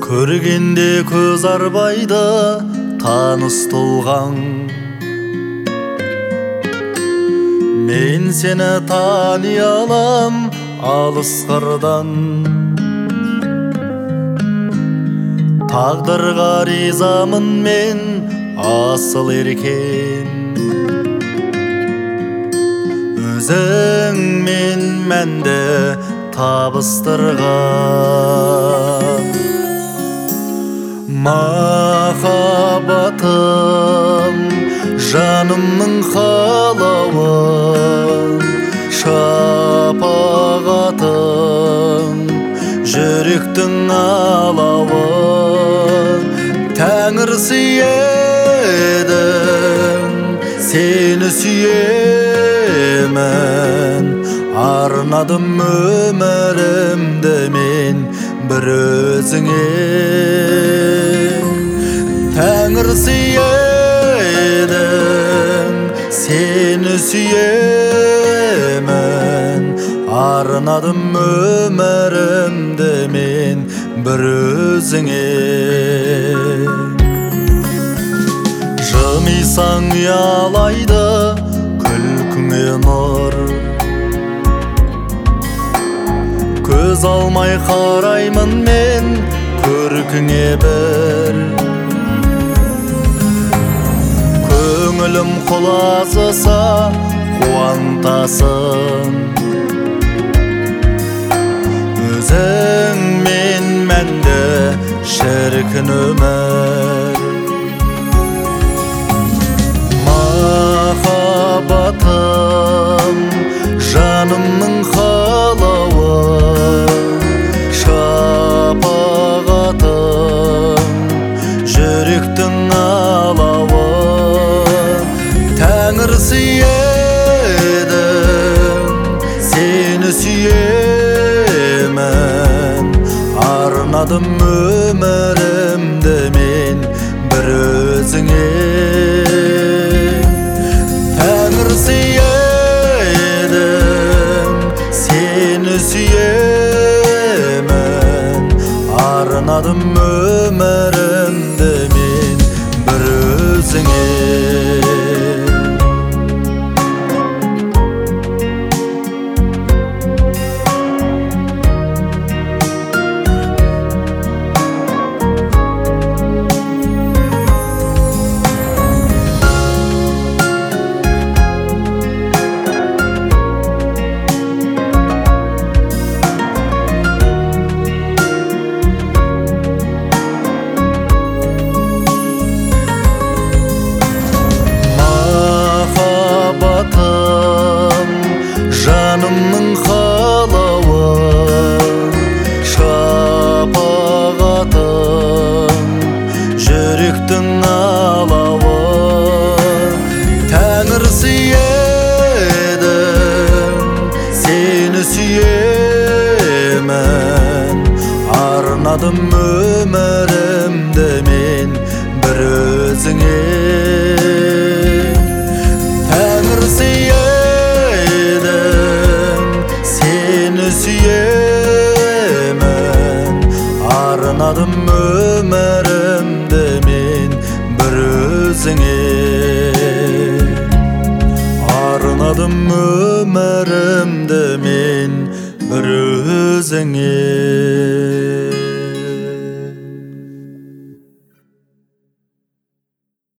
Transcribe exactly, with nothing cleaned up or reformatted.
Көргенде көз арбайды таныс тұлғаң. Мен сені тани алам алыс қырдан. Тағдырға ризамын мен асыл еркем. Өзіңмен мәнді табыстырған. Махаббатым жанымның қалауын, шапағатым жүректің алауын. Тәңір сүйеді, сені сүйемін. Арнадым өмірімді мен бір өзіңе. Тәңір сүйеді, сені сүйемін. Арнадым өмірімді мен бір өзіңе. Жымисаң ұялайды күлкіңе нұр. Көз алмай қараймын мен көркіңе бір. Көңілім құлазыса қуантасың. Өзіңмен мәнді шіркін өмір. Махаббатым жанымның қалауын, шапағатым жүректің алауын. Тәңір сүйеді, сені сүйемін. Арнадым өмірімді мен бір өзіңе. Тәңір сүйеді, сені сүйемін. Арнадым өмірімді мен бір өзіңе. Жанымның қалауын, шапағатым жүректің алауын. Тәңір сүйеді, сені сүйемін. Арнадым өмірімді мен бір өзіңе. Тәңір сүйеді, сені сүйемін. Арнадым өмірімді мен бір өзіңе. Арнадым өмірімді мен бір өзіңе.